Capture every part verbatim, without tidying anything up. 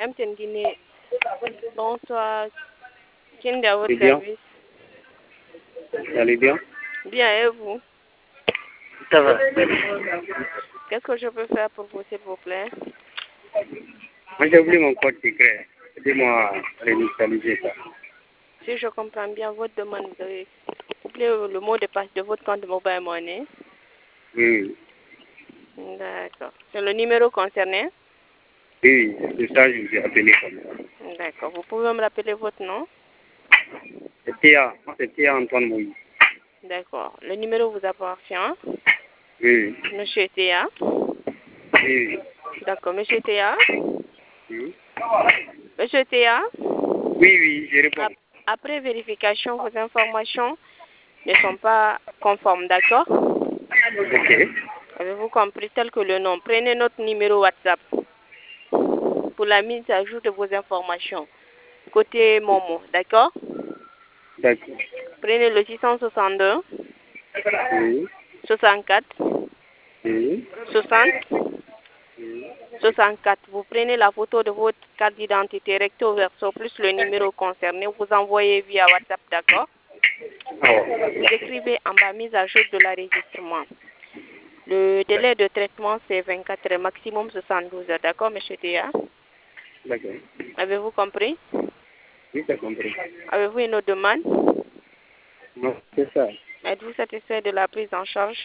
M T N Guinée. Bonsoir. Qui est à votre Bien. service? Vous allez bien? Bien, et vous? Ça va. Qu'est-ce que je peux faire pour vous, s'il vous plaît? Moi, j'ai oublié mon code secret. Aidez-moi à réinitialiser ça. Si je comprends bien votre demande, vous avez oublié le mot de passe de votre compte Mobile Money. Oui, D'accord. C'est le numéro concerné? oui, c'est ça que je vous ai appelé comme ça. D'accord. Vous pouvez me rappeler votre nom? C'est Théa. Moi, c'est Théa Antoine Moïse. D'accord. Le numéro vous appartient? Oui, Monsieur Théa? oui, D'accord. Monsieur Théa? oui. Monsieur Théa? Oui, oui, je réponds. Ap- Après vérification, vos informations ne sont pas conformes, d'accord? Ok. Avez-vous compris tel que le nom? Prenez notre numéro WhatsApp pour la mise à jour de vos informations. Côté Momo, d'accord? D'accord. Prenez le six cent soixante-deux, Oui, soixante-quatre, oui, soixante, oui. soixante-quatre. Vous prenez la photo de votre carte d'identité recto verso plus le numéro concerné. Vous envoyez via WhatsApp, d'accord? Ah ouais. Vous écrivez en bas mise à jour de l'enregistrement. Le délai de traitement, c'est vingt-quatre heures, maximum soixante-douze heures. D'accord, monsieur Théa? D'accord. Avez-vous compris? Oui, j'ai compris. Avez-vous une autre demande? Non, c'est ça. Êtes-vous satisfait de la prise en charge?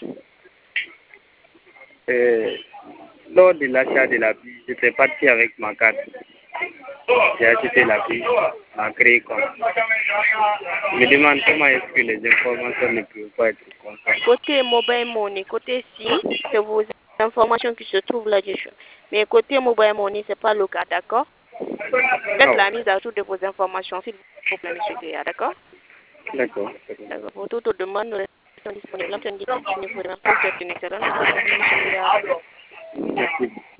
Euh, lors de l'achat de la bille, je n'étais parti avec ma carte. J'ai acheté la bille, m'a créé compte. Je me demande comment est-ce que les informations ne peuvent pas être conformes. Côté mobile money, côté SIM, c'est vos informations qui se trouvent là-dessus. Mais côté mobile money, ce n'est pas le cas, d'accord? Faites la mise à jour de vos informations, s'il vous plaît, monsieur Théa, d'accord? D'accord. D'accord. Pour toute demande, nous restons disponibles. Nous vous remercie. C'est une excellente journée, monsieur Théa. Merci.